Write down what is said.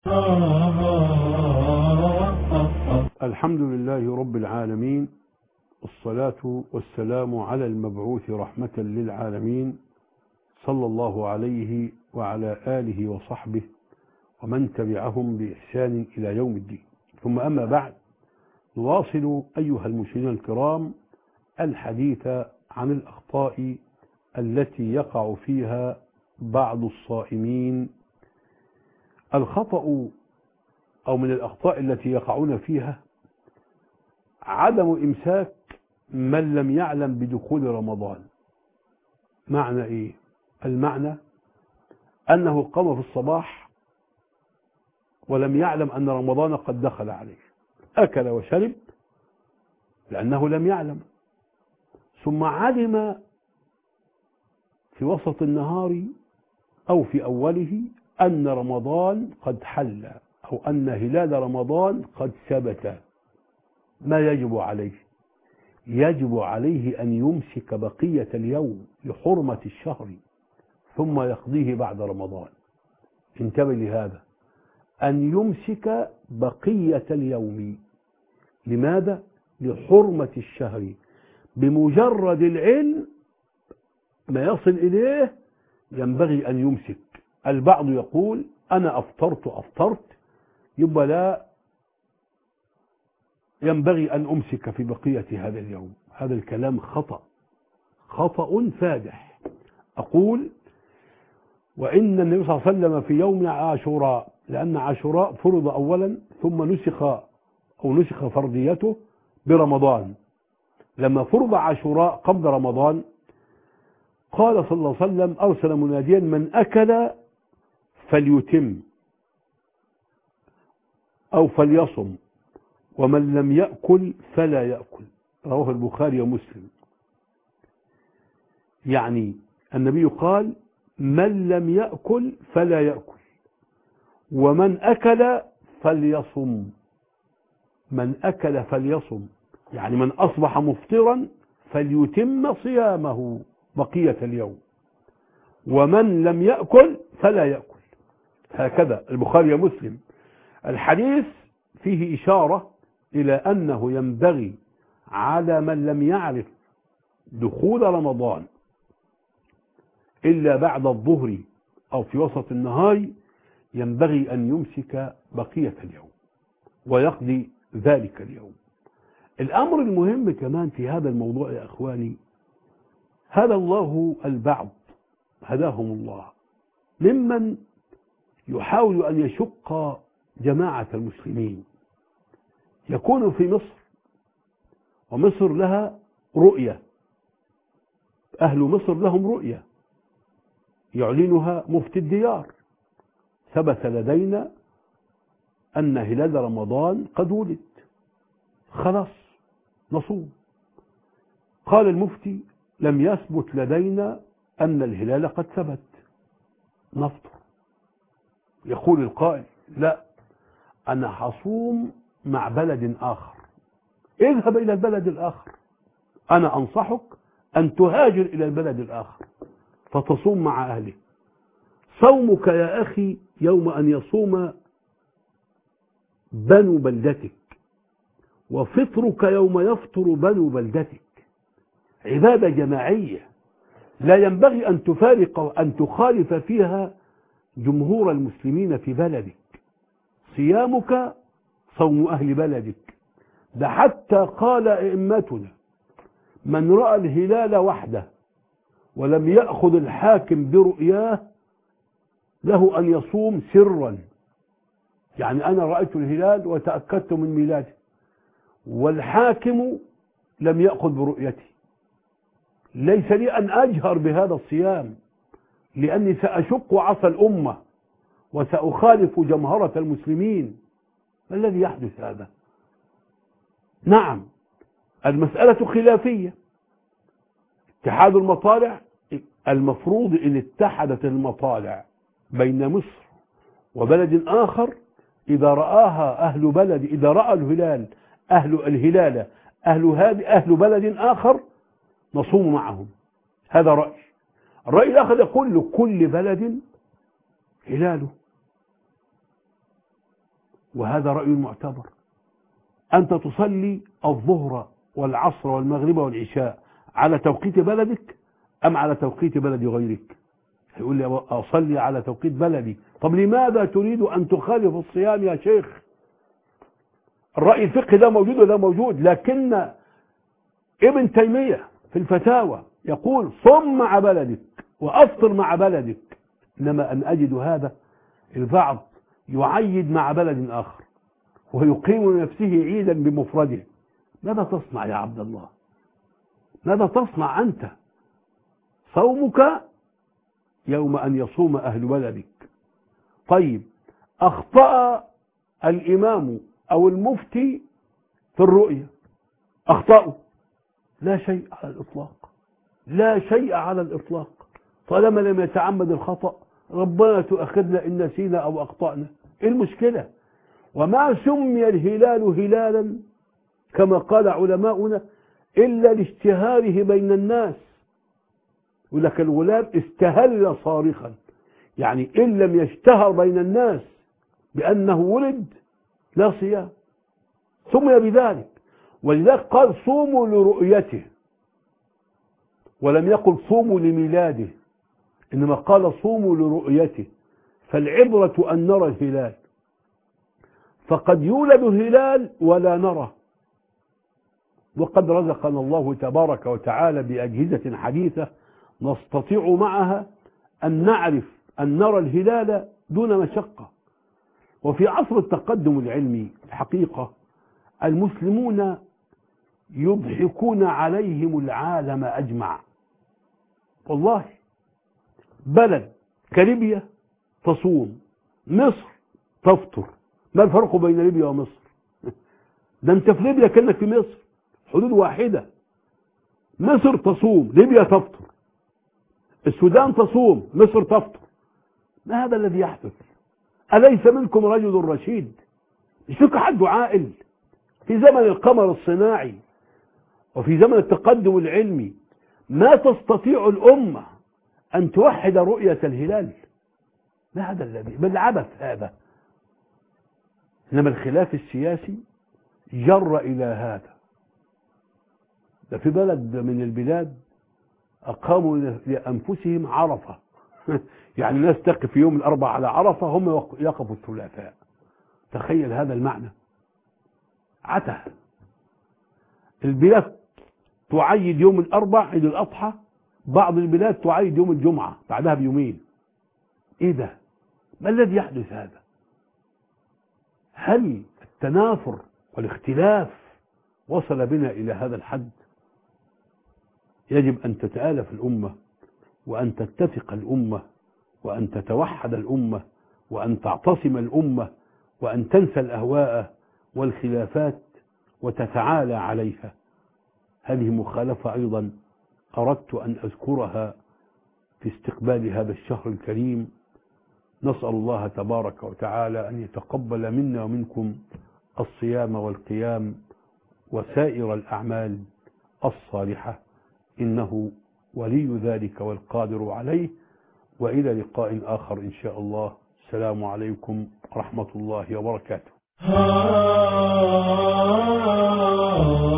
الحمد لله رب العالمين، والصلاة والسلام على المبعوث رحمة للعالمين، صلى الله عليه وعلى آله وصحبه ومن تبعهم بإحسان إلى يوم الدين. ثم أما بعد، نواصل أيها المشاهدين الكرام الحديث عن الأخطاء التي يقع فيها بعض الصائمين. الخطأ أو من الأخطاء التي يقعون فيها عدم إمساك من لم يعلم بدخول رمضان. معنى إيه؟ المعنى أنه قام في الصباح ولم يعلم أن رمضان قد دخل عليه، أكل وشرب لأنه لم يعلم، ثم علم في وسط النهار أو في أوله أن رمضان قد حل أو أن هلال رمضان قد ثبت. ما يجب عليه؟ يجب عليه أن يمسك بقية اليوم لحرمة الشهر ثم يقضيه بعد رمضان. انتبه لهذا، أن يمسك بقية اليوم. لماذا؟ لحرمة الشهر. بمجرد العلم ما يصل إليه ينبغي أن يمسك. البعض يقول أنا أفطرت يبقى لا ينبغي أن أمسك في بقية هذا اليوم. هذا الكلام خطأ فادح. أقول وإن النبي صلى الله عليه وسلم في يوم عاشوراء، لأن عاشوراء فرض أولا ثم نسخ فرضيته برمضان. لما فرض عاشوراء قبل رمضان قال صلى الله عليه وسلم أرسل مناديا من أكل فليتم أو فليصم ومن لم يأكل فلا يأكل. رواه البخاري ومسلم. يعني النبي قال من لم يأكل فلا يأكل، ومن أكل فليصم. من أكل فليصم، يعني من أصبح مفطرا فليتم صيامه بقية اليوم، ومن لم يأكل فلا يأكل. هكذا البخاري ومسلم. الحديث فيه إشارة إلى أنه ينبغي على من لم يعرف دخول رمضان إلا بعد الظهر أو في وسط النهار ينبغي أن يمسك بقية اليوم ويقضي ذلك اليوم. الأمر المهم كمان في هذا الموضوع يا أخواني، هدى الله البعض هداهم الله ممن يحاول أن يشق جماعة المسلمين. يكون في مصر، ومصر لها رؤية، أهل مصر لهم رؤية يعلنها مفتي الديار. ثبت لدينا أن هلال رمضان قد ولد، خلاص نصوم. قال المفتي لم يثبت لدينا أن الهلال قد ثبت، نفطر. يقول القائل لا، أنا حصوم مع بلد آخر. اذهب إلى البلد الآخر، أنا أنصحك أن تهاجر إلى البلد الآخر فتصوم مع أهله. صومك يا أخي يوم أن يصوم بنو بلدتك، وفطرك يوم يفطر بنو بلدتك. عبادة جماعية لا ينبغي أن تفارق أن تخالف فيها جمهور المسلمين في بلدك. صيامك صوم أهل بلدك. ده حتى قال أئمتنا من رأى الهلال وحده ولم يأخذ الحاكم برؤياه له أن يصوم سرا. يعني أنا رأيت الهلال وتأكدت من ميلاده والحاكم لم يأخذ برؤيتي، ليس لي أن أجهر بهذا الصيام لأني سأشق عصا الأمة وسأخالف جمهرة المسلمين. ما الذي يحدث هذا؟ نعم المسألة خلافية. اتحاد المطالع، المفروض إن اتحدت المطالع بين مصر وبلد آخر، إذا رآها أهل بلد، إذا رأى الهلال أهل بلد آخر نصوم معهم. هذا رأي. الرأي الآخر يقول لكل بلد هلاله. وهذا رأي معتبر. أنت تصلي الظهر والعصر والمغرب والعشاء على توقيت بلدك أم على توقيت بلد غيرك؟ يقول لي أصلي على توقيت بلدي. طب لماذا تريد أن تخالف الصيام يا شيخ؟ الرأي الفقهي ده موجود وده موجود، لكن ابن تيمية في الفتاوى يقول صم مع بلدك وأفطر مع بلدك. إنما أن أجد هذا البعض يعيد مع بلد آخر ويقيم نفسه عيدا بمفرده. ماذا تصنع يا عبد الله؟ ماذا تصنع أنت؟ صومك يوم أن يصوم أهل بلدك. طيب، أخطأ الإمام أو المفتي في الرؤية، أخطأوا، لا شيء على الإطلاق، لا شيء على الإطلاق، طالما لم يتعمد الخطأ. ربنا تؤاخذنا إن نسينا أو أخطأنا، إيه المشكلة؟ وما سمي الهلال هلالا كما قال علماؤنا إلا لاشتهاره بين الناس. يقول لك الغلام استهل صارخا، يعني إن لم يشتهر بين الناس بأنه ولد لا صيام، سمي بذلك. ولذلك قال صوموا لرؤيته، ولم يقل صوموا لميلاده، إنما قال صوموا لرؤيته. فالعبرة أن نرى الهلال، فقد يولد هلال ولا نرى، وقد رزقنا الله تبارك وتعالى بأجهزة حديثة نستطيع معها أن نعرف أن نرى الهلال دون مشقة. وفي عصر التقدم العلمي الحقيقة المسلمون يضحكون عليهم العالم أجمع. والله بلد كليبيا تصوم، مصر تفطر، ما الفرق بين ليبيا ومصر؟ ده انت في ليبيا كأنك في مصر، حدود واحدة. مصر تصوم، ليبيا تفطر، السودان تصوم، مصر تفطر. ما هذا الذي يحدث؟ أليس منكم رجل رشيد؟ مش فيك حد عاقل؟ في زمن القمر الصناعي وفي زمن التقدم العلمي ما تستطيع الأمة أن توحد رؤية الهلال. ما هذا الذي بالعبث هذا؟ إنما الخلاف السياسي جر إلى هذا. ده في بلد من البلاد أقاموا لأنفسهم عرفة يعني الناس تقف يوم الأربعاء على عرفة، هم يقفوا الثلاثاء. تخيل هذا المعنى. عته البلاد تعيد يوم الأربعاء عيد الأضحى، بعض البلاد تعيد يوم الجمعة بعدها بيومين. إيه ده؟ ما الذي يحدث هذا؟ هل التنافر والاختلاف وصل بنا إلى هذا الحد؟ يجب أن تتآلف الأمة، وأن تتفق الأمة، وأن تتوحد الأمة، وأن تعتصم الأمة، وأن تنسى الأهواء والخلافات وتتعالى عليها. هذه مخالفة أيضا أردت أن أذكرها في استقبال هذا الشهر الكريم. نسأل الله تبارك وتعالى أن يتقبل منا ومنكم الصيام والقيام وسائر الأعمال الصالحة، إنه ولي ذلك والقادر عليه. وإلى لقاء آخر إن شاء الله. السلام عليكم ورحمة الله وبركاته.